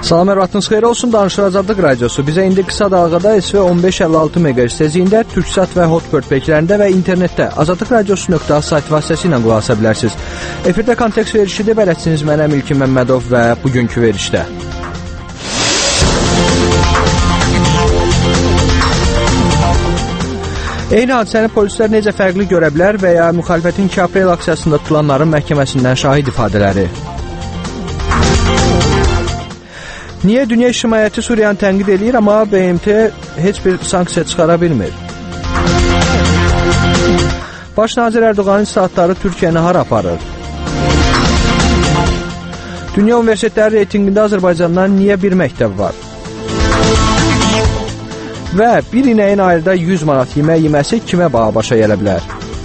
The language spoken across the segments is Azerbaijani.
Salam, ərvatınız xeyir olsun. Danışır Azadlıq Radiosu. Bizə indi qısa dalğada SV 1556 MHz tezliyində, Türksat və Hotbird peykilərində və internetdə azadlıqradiosu.az sayt vasitəsilə qulaq asa bilərsiniz. Efirdə kontekst verişidir. Bələdçiniz mənəm İlkin Məmmədov və bugünkü verişdə. Eyni hadisəni polislər necə fərqli görə bilər və ya müxalifətin 2 aprel aksiyasında tutulanların məhkəməsindən şahid ifadələri. Niyə dünya ictimaiyyəti Suriyanı tənqid edir, amma BMT heç bir sanksiya çıxara bilmir? Baş nazir Erdoğanın islahatları Türkiyəni hara aparır? Dünya universitetləri reytingində Azərbaycandan niyə bir məktəb var? Və bir inəyin ayda 100 manat yemək yeməsi kimə baha başa gələ bilər?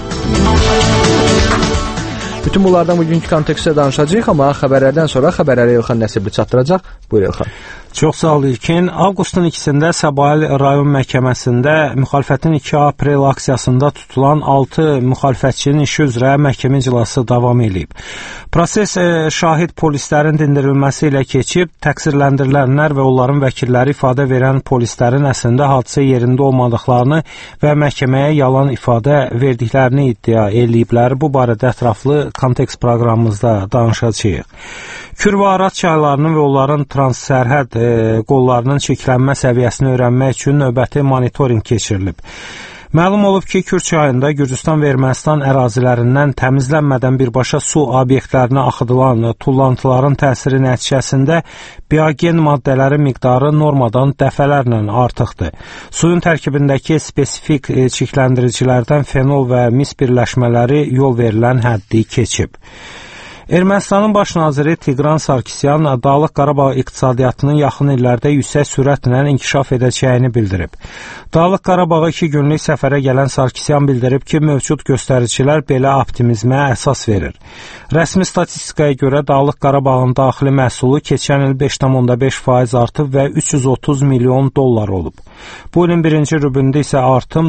Bütün bunlardan bugünkü kontekstdə danışacağıq, amma xəbərlərdən sonra xəbərləri Elxan Nəsibli çatdıracaq. Buyur Elxan. Çox sağ ol İlkin. Avqustun 2-sində Səbail rayon məhkəməsində müxalifətin 2 aprel aksiyasında tutulan 6 müxalifətçinin işi üzrə məhkəmə iclası davam edib. Proses şahid polislərin dindirilməsi ilə keçib, təqsirləndirilənlər və onların vəkilləri ifadə verən polislərin əslində hadisə yerində olmadıqlarını və məhkəməyə yalan ifadə verdiklərini iddia eləyiblər. Bu barədə ətraflı kontekst proqramımızda danışacağıq. Kür və Araz çaylarının və onların transsərhəd qollarının çirklənmə səviyyəsini öyrənmək üçün növbəti monitorinq keçirilib. Məlum olub ki, Kür çayında Gürcüstan və Ermənistan ərazilərindən təmizlənmədən birbaşa su obyektlərinə axıdılan tullantıların təsiri nəticəsində biogen maddələrin miqdarı normadan dəfələrlə artıqdır. Suyun tərkibindəki spesifik çirkləndiricilərdən fenol və mis birləşmələri yol verilən həddi keçib. Ermənistanın baş naziri Tigran Sarkisyan Dağlıq Qarabağ iqtisadiyyatının yaxın illərdə yüksək sürətlə inkişaf edəcəyini bildirib. Dağlıq Qarabağa 2 günlük səfərə gələn Sarkisyan bildirib ki, mövcud göstəricilər belə optimizmə əsas verir. Rəsmi statistikaya görə Dağlıq Qarabağın daxili məhsulu keçən il 5,5% artıb və 330 milyon dollar olub. Bu ilin birinci rübündə isə artım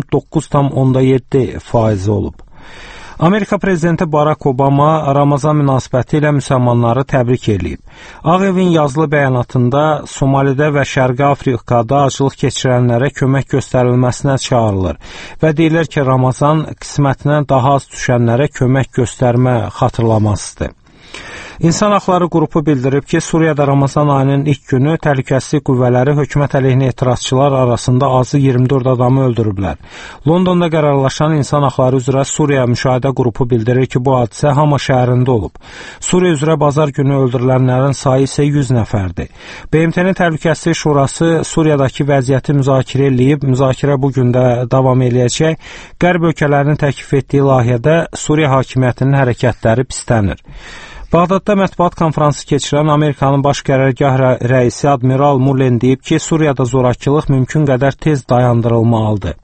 9,7% olub. Amerika prezidenti Barack Obama Ramazan münasibəti ilə müsəlmanları təbrik edib. Ağ Evin yazılı bəyanatında Somalidə və Şərqi Afrikada aclıq keçirənlərə kömək göstərilməsinə çağırılır və deyilir ki, Ramazan qismətinə daha az düşənlərə kömək göstərmə xatırlamasıdır. İnsan Haqları qrupu bildirib ki, Suriyada Ramazan ayının ilk günü təhlükəsizlik qüvvələri hökumət əleyhinə etirazçılar arasında azı 24 adamı öldürüblər. Londonda qərarlaşan İnsan Haqları üzrə Suriya müşahidə qrupu bildirir ki, bu hadisə Hama şəhərində olub. Suriya üzrə bazar günü öldürülənlərin sayı isə 100 nəfərdir. BMT-nin Təhlükəsizlik Şurası Suriyadakı vəziyyəti müzakirə eləyib, müzakirə bu gün də davam eləyəcək. Qərb ölkələrinin təklif etdiyi layihədə Suriya hakimiyyətinin hərəkətləri pislənir. Bağdadda mətbuat konfransı keçirən Amerikanın baş qərargah rəisi Admiral Mullen deyib ki, Suriyada zorakılıq mümkün qədər tez dayandırılmalıdır.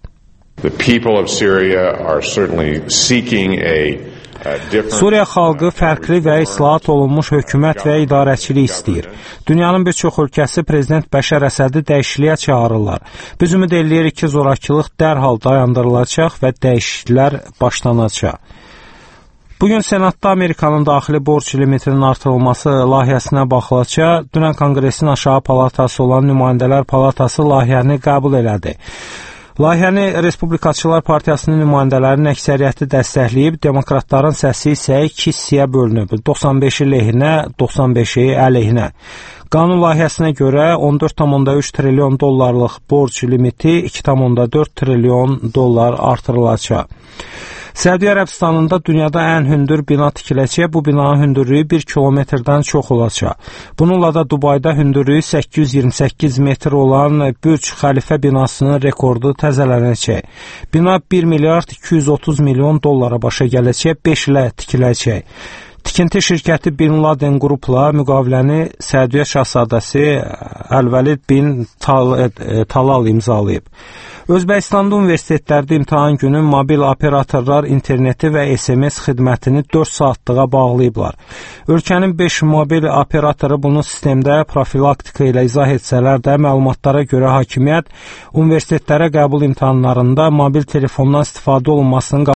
Suriya xalqı fərqli və islahat olunmuş hökumət və idarəçilik istəyir. Dünyanın bir çox ölkəsi Prezident Bəşər Əsədi dəyişikliyə çağırırlar. Biz ümid eləyirik ki, zorakılıq dərhal dayandırılacaq və dəyişikliklər başlanacaq. Bugün Senatda Amerikanın daxili borc limitinin artırılması layihəsinə baxılacaq. Dünən Konqresin aşağı palatası olan Nümayəndələr Palatası layihəni qəbul elədi. Layihəni Respublikaçılar Partiyasının nümayəndələrinin əksəriyyəti dəstəkləyib, demokratların səsi isə 2 hissəyə bölünüb, 95-i lehinə, 95-i əleyhinə. Qanun layihəsinə görə 14,3 trilyon dollarlıq borc limiti 2,4 trilyon dollar artırılacaq. Səudiyyə Ərəbistanında dünyada ən hündür bina tikiləcək, bu binanın hündürlüyü 1 kilometrdən çox olacaq. Bununla da Dubayda hündürlüyü 828 metr olan Bürc Xəlifə binasının rekordu təzələnəcək. Bina 1 milyard 230 milyon dollara başa gələcək, 5 ilə tikiləcək. Tikinti şirkəti Bin Laden qrupla müqaviləni Səudiyyə Şahzadəsi Əlvəlid bin Talal imzalayıb. Özbəkistanda universitetlərdə imtahan günü mobil operatorlar interneti və SMS xidmətini 4 saatlığa bağlayıblar. Ölkənin 5 mobil operatoru bunu sistemdə profilaktika ilə izah etsələr də, məlumatlara görə hakimiyyət universitetlərə qəbul imtahanlarında mobil telefondan istifadə olunmasının